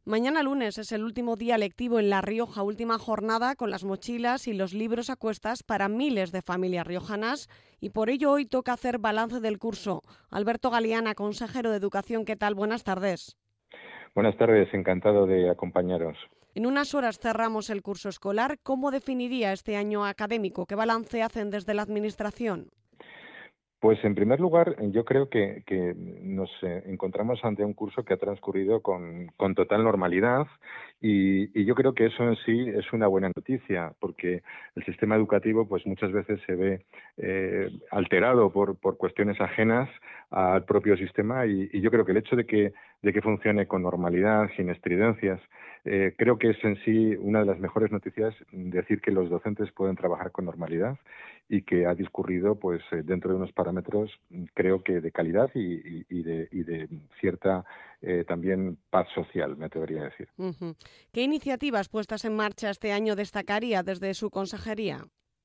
Mañana lunes es el último día lectivo en La Rioja, última jornada con las mochilas y los libros a cuestas para miles de familias riojanas y por ello hoy toca hacer balance del curso. Alberto Galeana, consejero de Educación, ¿qué tal? Buenas tardes. Buenas tardes, encantado de acompañaros. En unas horas cerramos el curso escolar. ¿Cómo definiría este año académico? ¿Qué balance hacen desde la Administración? Pues en primer lugar, yo creo que nos encontramos ante un curso que ha transcurrido con total normalidad y yo creo que eso en sí es una buena noticia porque el sistema educativo pues muchas veces se ve alterado por cuestiones ajenas al propio sistema y yo creo que el hecho de que funcione con normalidad, sin estridencias, creo que es en sí una de las mejores noticias decir que los docentes pueden trabajar con normalidad y que ha discurrido pues dentro de unos parámetros creo que de calidad y de cierta también paz social, me atrevería a decir. ¿Qué iniciativas puestas en marcha este año destacaría desde su consejería?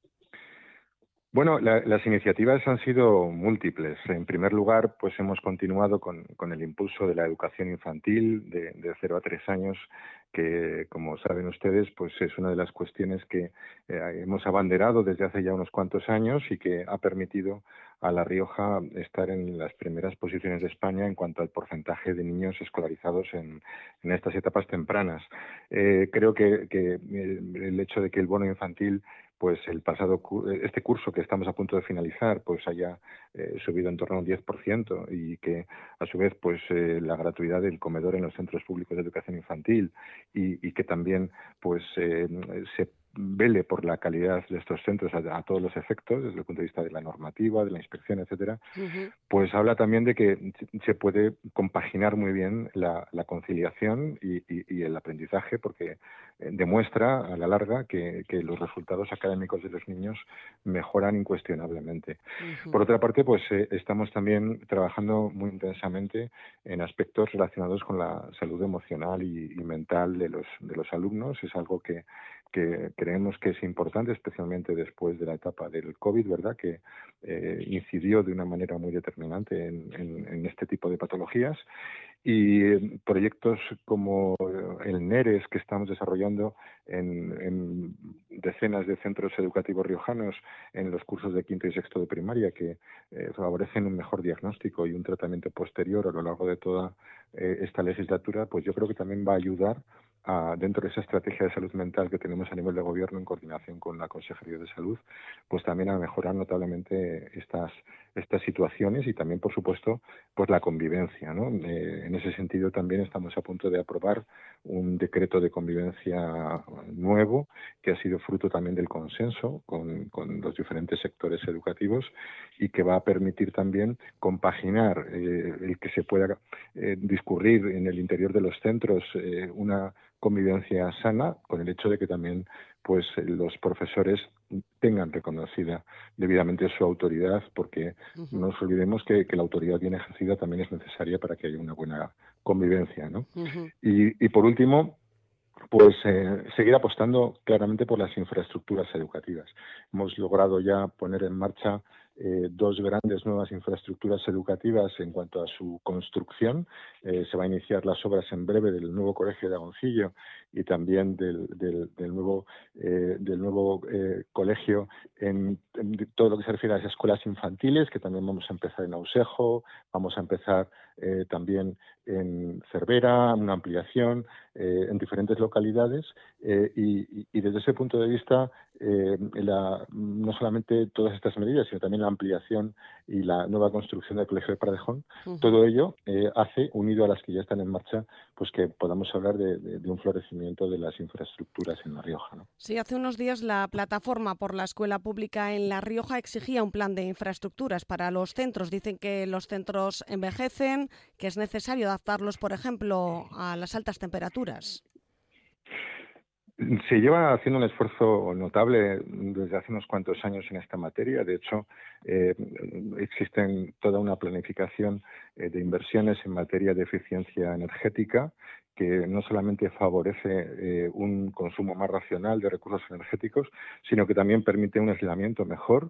Bueno, las iniciativas han sido múltiples. En primer lugar, pues hemos continuado con el impulso de la educación infantil de 0 a 3 años, que, como saben ustedes, pues es una de las cuestiones que hemos abanderado desde hace ya unos cuantos años y que ha permitido a La Rioja estar en las primeras posiciones de España en cuanto al porcentaje de niños escolarizados en estas etapas tempranas. Creo que el hecho de que el bono infantil pues este curso que estamos a punto de finalizar pues haya subido en torno a un 10% y que a su vez pues la gratuidad del comedor en los centros públicos de educación infantil y que también pues se vele por la calidad de estos centros a todos los efectos desde el punto de vista de la normativa, de la inspección, etcétera, pues habla también de que se puede compaginar muy bien la conciliación y el aprendizaje porque demuestra a la larga que los resultados académicos de los niños mejoran incuestionablemente. Por otra parte, pues estamos también trabajando muy intensamente en aspectos relacionados con la salud emocional y mental de los alumnos. Es algo que creemos que es importante, especialmente después de la etapa del COVID, ¿verdad?, que incidió de una manera muy determinante en este tipo de patologías. Y proyectos como el NERES que estamos desarrollando en decenas de centros educativos riojanos en los cursos de quinto y sexto de primaria que favorecen un mejor diagnóstico y un tratamiento posterior a lo largo de toda esta legislatura, pues yo creo que también va a ayudar dentro de esa estrategia de salud mental que tenemos a nivel de gobierno en coordinación con la Consejería de Salud, pues también a mejorar notablemente estas situaciones y también, por supuesto, pues la convivencia, ¿no? En ese sentido también estamos a punto de aprobar un decreto de convivencia nuevo que ha sido fruto también del consenso con los diferentes sectores educativos y que va a permitir también compaginar el que se pueda discurrir en el interior de los centros una convivencia sana con el hecho de que también pues los profesores tengan reconocida debidamente su autoridad, porque no nos olvidemos que la autoridad bien ejercida también es necesaria para que haya una buena convivencia, ¿no? Y por último, pues seguir apostando claramente por las infraestructuras educativas. Hemos logrado ya poner en marcha dos grandes nuevas infraestructuras educativas en cuanto a su construcción. Se va a iniciar las obras en breve del nuevo colegio de Agoncillo y también del nuevo colegio en todo lo que se refiere a las escuelas infantiles, que también vamos a empezar en Ausejo, vamos a empezar también en Cervera, una ampliación en diferentes localidades y desde ese punto de vista no solamente todas estas medidas, sino también la ampliación y la nueva construcción del Colegio de Pradejón, todo ello hace, unido a las que ya están en marcha, pues que podamos hablar de un florecimiento de las infraestructuras en La Rioja, ¿no? Sí, hace unos días la Plataforma por la Escuela Pública en La Rioja exigía un plan de infraestructuras para los centros. Dicen que los centros envejecen, que es necesario adaptarlos, por ejemplo, a las altas temperaturas. Se lleva haciendo un esfuerzo notable desde hace unos cuantos años en esta materia. De hecho, existe toda una planificación de inversiones en materia de eficiencia energética que no solamente favorece un consumo más racional de recursos energéticos, sino que también permite un aislamiento mejor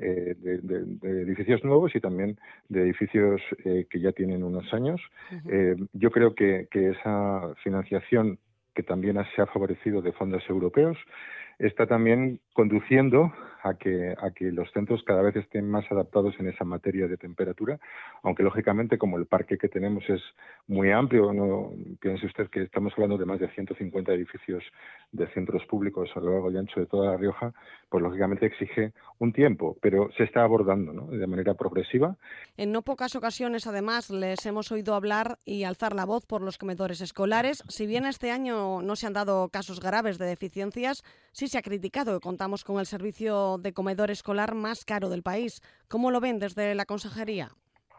de edificios nuevos y también de edificios que ya tienen unos años. Yo creo que esa financiación, que también se ha favorecido de fondos europeos, está también conduciendo a que los centros cada vez estén más adaptados en esa materia de temperatura, aunque lógicamente como el parque que tenemos es muy amplio, no piense usted que estamos hablando de más de 150 edificios de centros públicos a lo largo y ancho de toda La Rioja, pues lógicamente exige un tiempo, pero se está abordando, ¿no?, de manera progresiva. En no pocas ocasiones, además, les hemos oído hablar y alzar la voz por los comedores escolares. Si bien este año no se han dado casos graves de deficiencias, sí se ha criticado que contamos con el servicio de comedor escolar más caro del país. ¿Cómo lo ven desde la consejería?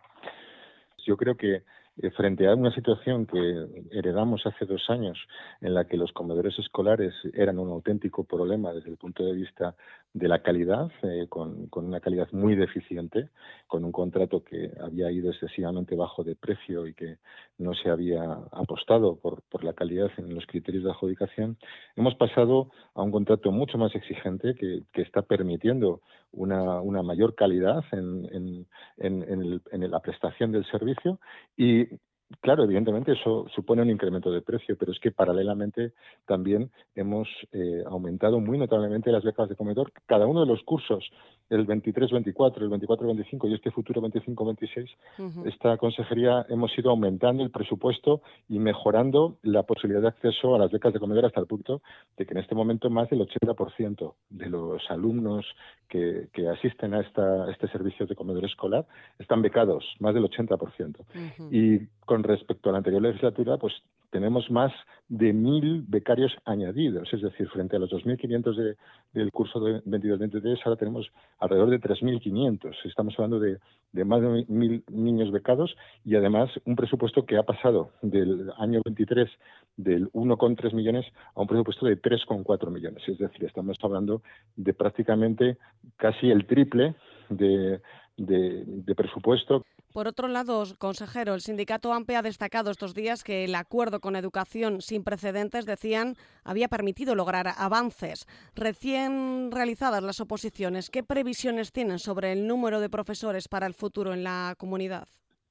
Yo creo que frente a una situación que heredamos hace 2 años, en la que los comedores escolares eran un auténtico problema desde el punto de vista de la calidad, con una calidad muy deficiente, con un contrato que había ido excesivamente bajo de precio y que no se había apostado por la calidad en los criterios de adjudicación, hemos pasado a un contrato mucho más exigente que está permitiendo una mayor calidad en la prestación del servicio y, claro, evidentemente eso supone un incremento de precio, pero es que paralelamente también hemos aumentado muy notablemente las becas de comedor. Cada uno de los cursos, el 23-24, el 24-25 y este futuro 25-26, esta consejería hemos ido aumentando el presupuesto y mejorando la posibilidad de acceso a las becas de comedor hasta el punto de que en este momento más del 80% de los alumnos que asisten a este servicio de comedor escolar están becados, más del 80%. Y con respecto a la anterior legislatura, pues tenemos más de 1.000 becarios añadidos, es decir, frente a los 2.500 del curso de 22-23, ahora tenemos alrededor de 3.500. Estamos hablando de más de 1.000 niños becados y además un presupuesto que ha pasado del año 23 del 1,3 millones a un presupuesto de 3,4 millones. Es decir, estamos hablando de prácticamente casi el triple de presupuesto. Por otro lado, consejero, el sindicato AMPE ha destacado estos días que el acuerdo con Educación sin precedentes, decían, había permitido lograr avances. Recién realizadas las oposiciones, ¿qué previsiones tienen sobre el número de profesores para el futuro en la comunidad?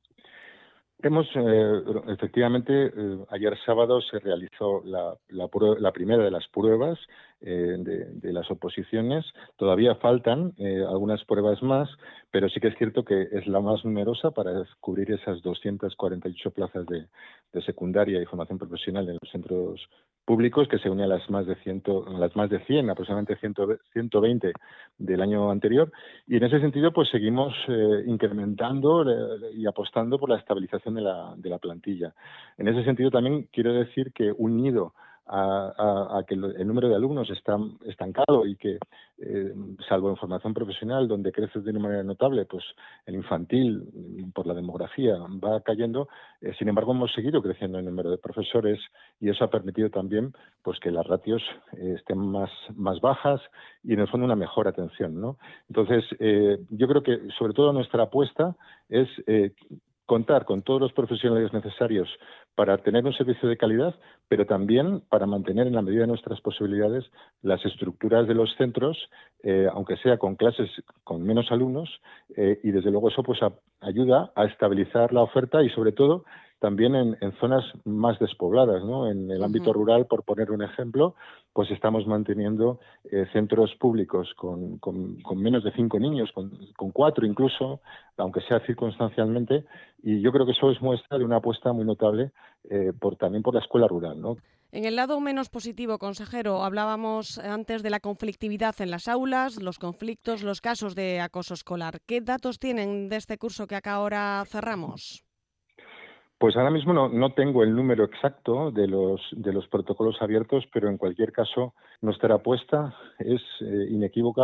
Efectivamente, ayer sábado se realizó la primera de las pruebas de las oposiciones. Todavía faltan algunas pruebas más, pero sí que es cierto que es la más numerosa para cubrir esas 248 plazas de secundaria y formación profesional en los centros públicos, que se une a las más de 100, aproximadamente 120 del año anterior. Y en ese sentido, pues seguimos incrementando y apostando por la estabilización de la plantilla. En ese sentido, también quiero decir que unido a que el número de alumnos está estancado y que, salvo en formación profesional, donde crece de una manera notable, pues el infantil, por la demografía, va cayendo. Sin embargo, hemos seguido creciendo en el número de profesores y eso ha permitido también pues que las ratios estén más bajas y, en el fondo, una mejor atención, ¿no? Entonces, yo creo que, sobre todo, nuestra apuesta es contar con todos los profesionales necesarios para tener un servicio de calidad, pero también para mantener, en la medida de nuestras posibilidades, las estructuras de los centros, aunque sea con clases con menos alumnos, y desde luego eso pues ayuda a estabilizar la oferta y, sobre todo, también en zonas más despobladas, ¿no? En el ámbito rural, por poner un ejemplo, pues estamos manteniendo centros públicos con menos de 5 niños, con 4 incluso, aunque sea circunstancialmente, y yo creo que eso es muestra de una apuesta muy notable también por la escuela rural, ¿no? En el lado menos positivo, consejero, hablábamos antes de la conflictividad en las aulas, los conflictos, los casos de acoso escolar. ¿Qué datos tienen de este curso que acá ahora cerramos? Pues ahora mismo no tengo el número exacto de los protocolos abiertos, pero en cualquier caso nuestra apuesta es inequívoca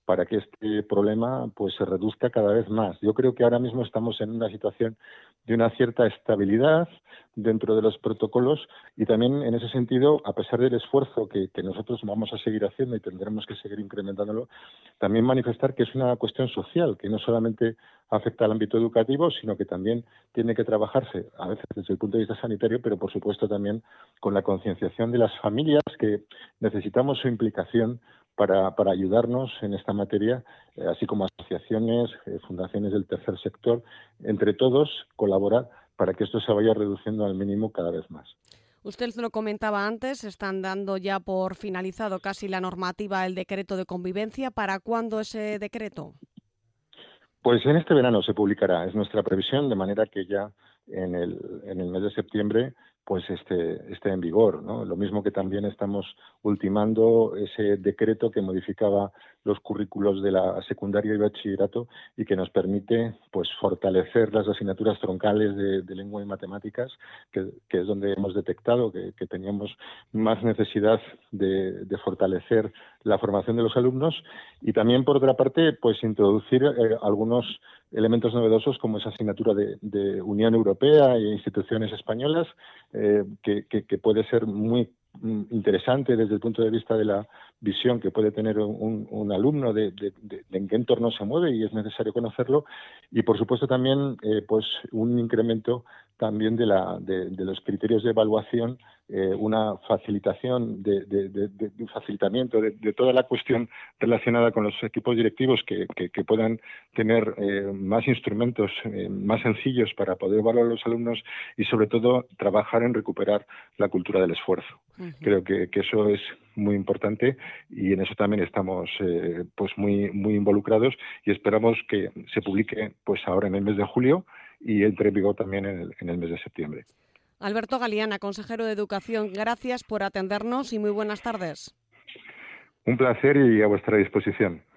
para que este problema pues se reduzca cada vez más. Yo creo que ahora mismo estamos en una situación de una cierta estabilidad dentro de los protocolos y también en ese sentido, a pesar del esfuerzo que nosotros vamos a seguir haciendo y tendremos que seguir incrementándolo, también manifestar que es una cuestión social, que no solamente afecta al ámbito educativo, sino que también tiene que trabajarse, a veces desde el punto de vista sanitario, pero por supuesto también con la concienciación de las familias, que necesitamos su implicación para ayudarnos en esta materia, así como asociaciones, fundaciones del tercer sector, entre todos colaborar para que esto se vaya reduciendo al mínimo cada vez más. Usted lo comentaba antes, están dando ya por finalizado casi la normativa, el decreto de convivencia. ¿Para cuándo ese decreto? Pues en este verano se publicará, es nuestra previsión, de manera que ya en el mes de septiembre pues esté en vigor, ¿no? Lo mismo que también estamos ultimando ese decreto que modificaba los currículos de la secundaria y bachillerato y que nos permite pues fortalecer las asignaturas troncales de lengua y matemáticas, que es donde hemos detectado que teníamos más necesidad de fortalecer la formación de los alumnos y también, por otra parte, pues introducir algunos elementos novedosos como esa asignatura de Unión Europea e instituciones españolas, que puede ser muy interesante desde el punto de vista de la visión que puede tener un alumno de en qué entorno se mueve y es necesario conocerlo y por supuesto también pues un incremento también de los criterios de evaluación, una facilitación un facilitamiento de toda la cuestión relacionada con los equipos directivos que puedan tener más instrumentos más sencillos para poder evaluar a los alumnos y sobre todo trabajar en recuperar la cultura del esfuerzo. Uh-huh. Creo que eso es muy importante y en eso también estamos pues muy involucrados y esperamos que se publique pues ahora en el mes de julio y entre en vigor también en el mes de septiembre. Alberto Galiana, consejero de Educación, gracias por atendernos y muy buenas tardes. Un placer y a vuestra disposición.